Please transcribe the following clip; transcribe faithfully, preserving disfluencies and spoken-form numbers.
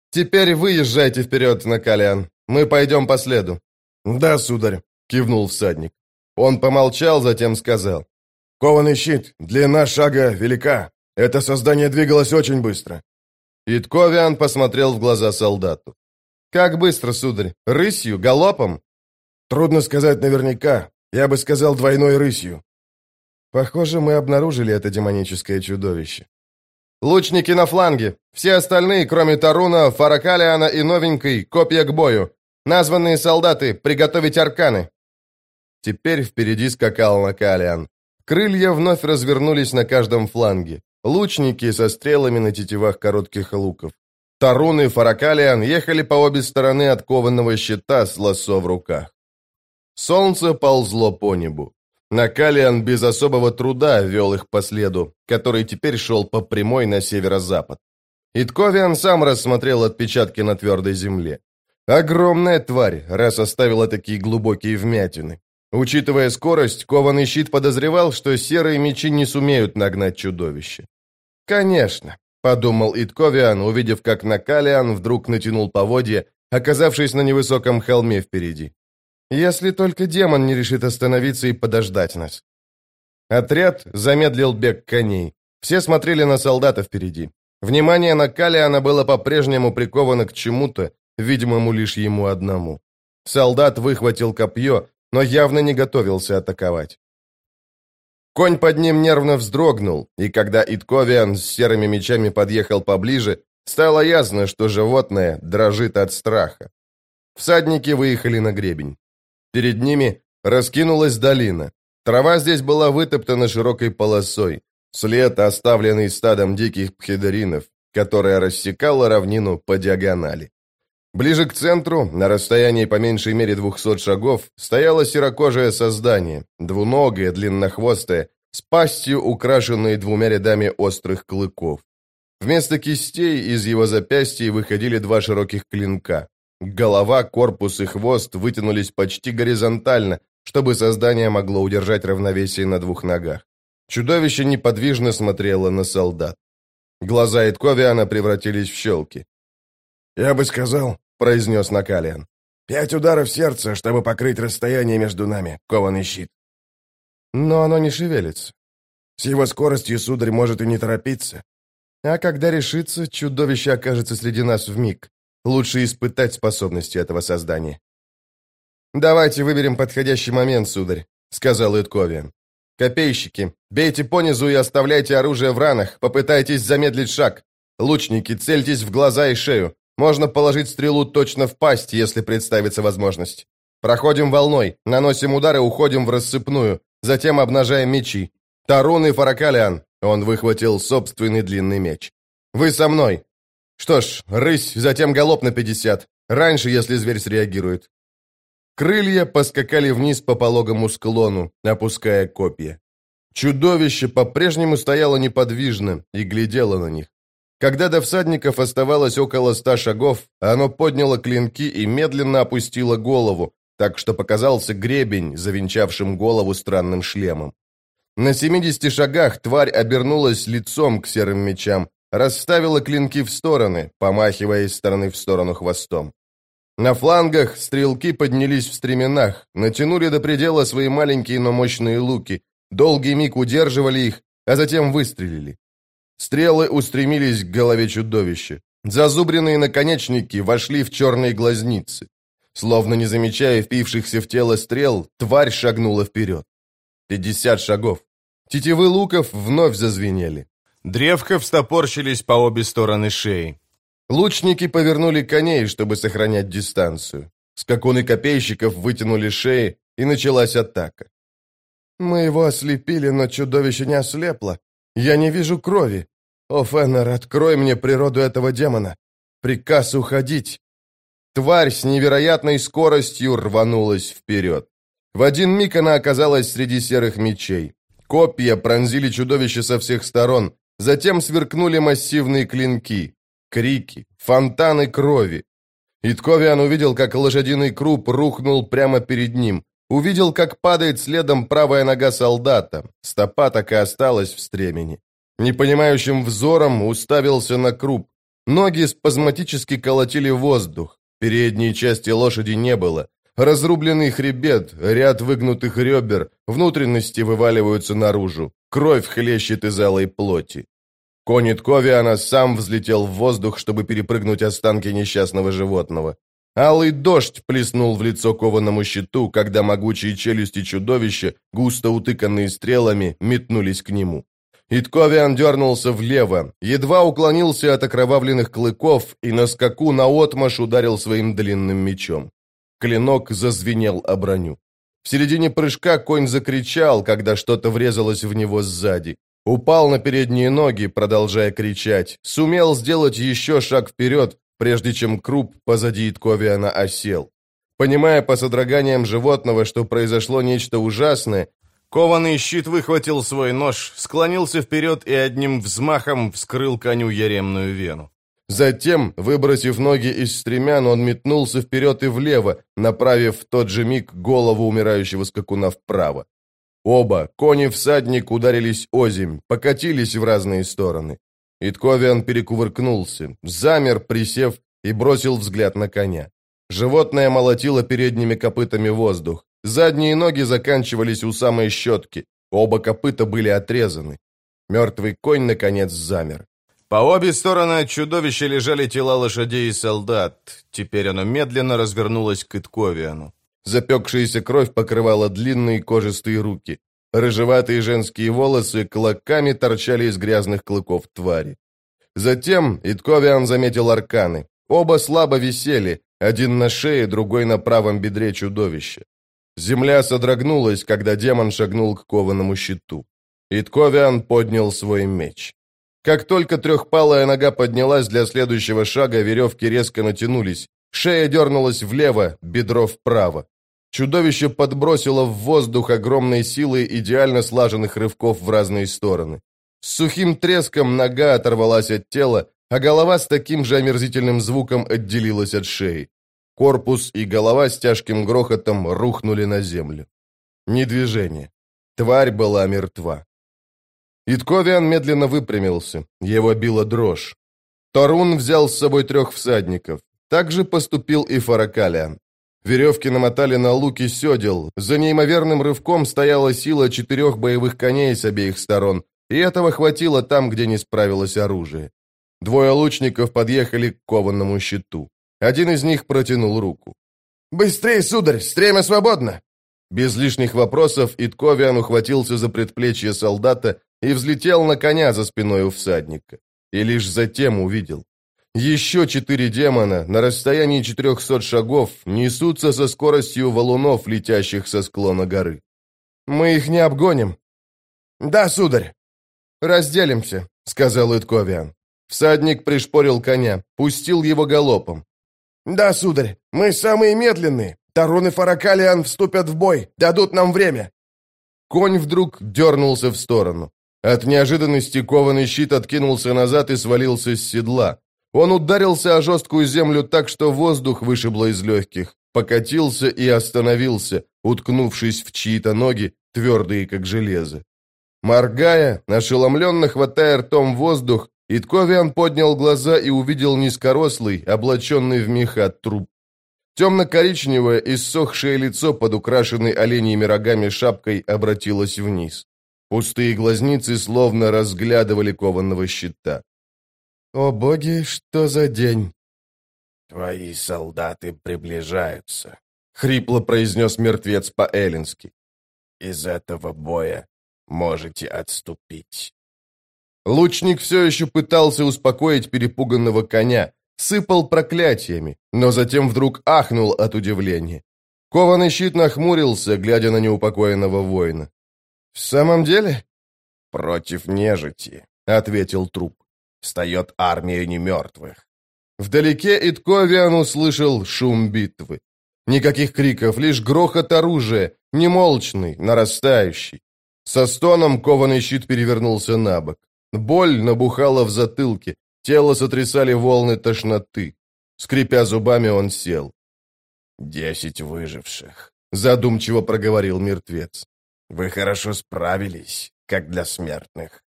Теперь вы езжайте вперед, Накалиан. Мы пойдем по следу». «Да, сударь», — кивнул всадник. Он помолчал, затем сказал. «Кованый щит, длина шага велика. Это создание двигалось очень быстро». Итковиан посмотрел в глаза солдату. «Как быстро, сударь? Рысью? Галопом?» «Трудно сказать наверняка. Я бы сказал двойной рысью». «Похоже, мы обнаружили это демоническое чудовище». «Лучники на фланге. Все остальные, кроме Таруна, Фаракалиана и новенькой, копья к бою. Названные солдаты, приготовить арканы». Теперь впереди скакал Накалиан. Крылья вновь развернулись на каждом фланге. Лучники со стрелами на тетивах коротких луков. Тарун и Фаракалиан ехали по обе стороны от кованого щита с лассо в руках. Солнце ползло по небу. Накалиан без особого труда вел их по следу, который теперь шел по прямой на северо-запад. Итковиан сам рассмотрел отпечатки на твердой земле. Огромная тварь, раз оставила такие глубокие вмятины. Учитывая скорость, кованый щит подозревал, что серые мечи не сумеют нагнать чудовище. «Конечно», — подумал Итковиан, увидев, как Накалиан вдруг натянул поводья, оказавшись на невысоком холме впереди. «Если только демон не решит остановиться и подождать нас». Отряд замедлил бег коней. Все смотрели на солдата впереди. Внимание Накалиана было по-прежнему приковано к чему-то, видимому лишь ему одному. Солдат выхватил копье, но явно не готовился атаковать. Конь под ним нервно вздрогнул, и когда Итковиан с серыми мечами подъехал поближе, стало ясно, что животное дрожит от страха. Всадники выехали на гребень. Перед ними раскинулась долина. Трава здесь была вытоптана широкой полосой, след, оставленный стадом диких пхидоринов, которая рассекала равнину по диагонали. Ближе к центру, на расстоянии по меньшей мере двухсот шагов, стояло серокожее создание, двуногое, длиннохвостое, с пастью, украшенной двумя рядами острых клыков. Вместо кистей из его запястья выходили два широких клинка. Голова, корпус и хвост вытянулись почти горизонтально, чтобы создание могло удержать равновесие на двух ногах. Чудовище неподвижно смотрело на солдат. Глаза Итковиана превратились в щелки. «Я бы сказал», — произнес Накалиан, «пять ударов сердца, чтобы покрыть расстояние между нами, кованый щит». «Но оно не шевелится». «С его скоростью, сударь, может и не торопиться». «А когда решится, чудовище окажется среди нас вмиг. Лучше испытать способности этого создания». «Давайте выберем подходящий момент, сударь», — сказал Итковиан. «Копейщики, бейте понизу и оставляйте оружие в ранах, попытайтесь замедлить шаг. Лучники, цельтесь в глаза и шею. Можно положить стрелу точно в пасть, если представится возможность. Проходим волной, наносим удар и уходим в рассыпную, затем обнажаем мечи. Тарун и Фаракалиан». Он выхватил собственный длинный меч. «Вы со мной. Что ж, рысь, затем галоп на пятьдесят. Раньше, если зверь среагирует». Крылья поскакали вниз по пологому склону, опуская копья. Чудовище по-прежнему стояло неподвижно и глядело на них. Когда до всадников оставалось около ста шагов, оно подняло клинки и медленно опустило голову, так что показался гребень, завинчавшим голову странным шлемом. На семидесяти шагах тварь обернулась лицом к серым мечам, расставила клинки в стороны, помахивая из стороны в сторону хвостом. На флангах стрелки поднялись в стременах, натянули до предела свои маленькие, но мощные луки, долгий миг удерживали их, а затем выстрелили. Стрелы устремились к голове чудовища. Зазубренные наконечники вошли в черные глазницы. Словно не замечая впившихся в тело стрел, тварь шагнула вперед. Пятьдесят шагов. Тетивы луков вновь зазвенели. Древка встопорщились по обе стороны шеи. Лучники повернули коней, чтобы сохранять дистанцию. Скакуны копейщиков вытянули шеи, и началась атака. «Мы его ослепили, но чудовище не ослепло. Я не вижу крови. О, Феннер, открой мне природу этого демона. Приказ уходить». Тварь с невероятной скоростью рванулась вперед. В один миг она оказалась среди серых мечей. Копья пронзили чудовище со всех сторон, затем сверкнули массивные клинки. Крики, фонтаны крови. Итковиан увидел, как лошадиный круп рухнул прямо перед ним. Увидел, как падает следом правая нога солдата. Стопа так и осталась в стремени. Непонимающим взором уставился на круп. Ноги спазматически колотили воздух, передней части лошади не было. Разрубленный хребет, ряд выгнутых ребер, внутренности вываливаются наружу, кровь хлещет из алой плоти. Конь Итковиана сам взлетел в воздух, чтобы перепрыгнуть останки несчастного животного. Алый дождь плеснул в лицо кованому щиту, когда могучие челюсти чудовища, густо утыканные стрелами, метнулись к нему. Итковиан дернулся влево, едва уклонился от окровавленных клыков и на скаку наотмашь ударил своим длинным мечом. Клинок зазвенел о броню. В середине прыжка конь закричал, когда что-то врезалось в него сзади. Упал на передние ноги, продолжая кричать. Сумел сделать еще шаг вперед, прежде чем круп позади Итковиана осел. Понимая по содроганиям животного, что произошло нечто ужасное, кованый щит выхватил свой нож, склонился вперед и одним взмахом вскрыл коню яремную вену. Затем, выбросив ноги из стремян, он метнулся вперед и влево, направив в тот же миг голову умирающего скакуна вправо. Оба, конь и всадник, ударились озимь, покатились в разные стороны. Итковиан перекувыркнулся, замер, присев, и бросил взгляд на коня. Животное молотило передними копытами воздух. Задние ноги заканчивались у самой щетки. Оба копыта были отрезаны. Мертвый конь, наконец, замер. По обе стороны от чудовища лежали тела лошадей и солдат. Теперь оно медленно развернулось к Итковиану. Запекшаяся кровь покрывала длинные кожистые руки. Рыжеватые женские волосы клоками торчали из грязных клыков твари. Затем Итковиан заметил арканы. Оба слабо висели, один на шее, другой на правом бедре чудовища. Земля содрогнулась, когда демон шагнул к кованому щиту. Итковиан поднял свой меч. Как только трехпалая нога поднялась для следующего шага, веревки резко натянулись. Шея дернулась влево, бедро вправо. Чудовище подбросило в воздух огромной силой идеально слаженных рывков в разные стороны. С сухим треском нога оторвалась от тела, а голова с таким же омерзительным звуком отделилась от шеи. Корпус и голова с тяжким грохотом рухнули на землю. Ни движения. Тварь была мертва. Итковиан медленно выпрямился. Его била дрожь. Торун взял с собой трех всадников. Так же поступил и Фаракалиан. Веревки намотали на луки седел. За неимоверным рывком стояла сила четырех боевых коней с обеих сторон, и этого хватило там, где не справилось оружие. Двое лучников подъехали к кованому щиту. Один из них протянул руку. «Быстрее, сударь, стремя свободно!» Без лишних вопросов Итковиан ухватился за предплечье солдата и взлетел на коня за спиной у всадника. И лишь затем увидел. Еще четыре демона на расстоянии четырехсот шагов несутся со скоростью валунов, летящих со склона горы. «Мы их не обгоним». «Да, сударь». «Разделимся», — сказал Итковиан. Всадник пришпорил коня, пустил его галопом. «Да, сударь, мы самые медленные. Торун и Фаракалиан вступят в бой, дадут нам время». Конь вдруг дернулся в сторону. От неожиданности кованый щит откинулся назад и свалился с седла. Он ударился о жесткую землю так, что воздух вышибло из легких, покатился и остановился, уткнувшись в чьи-то ноги, твердые как железо. Моргая, ошеломленно хватая ртом воздух, Итковиан поднял глаза и увидел низкорослый, облаченный в меха труп. Темно-коричневое, иссохшее лицо под украшенной оленьими рогами шапкой обратилось вниз. Пустые глазницы словно разглядывали кованого щита. «О боги, что за день?» «Твои солдаты приближаются», — хрипло произнес мертвец по-эллински. «Из этого боя можете отступить». Лучник все еще пытался успокоить перепуганного коня, сыпал проклятиями, но затем вдруг ахнул от удивления. Кованый щит нахмурился, глядя на неупокоенного воина. «В самом деле?» «Против нежити», — ответил труп. «Встает армия немертвых». Вдалеке Итковиан услышал шум битвы. Никаких криков, лишь грохот оружия, немолчный, нарастающий. Со стоном кованый щит перевернулся на бок. Боль набухала в затылке, тело сотрясали волны тошноты. Скрипя зубами, он сел. «Десять выживших», — задумчиво проговорил мертвец. «Вы хорошо справились, как для смертных».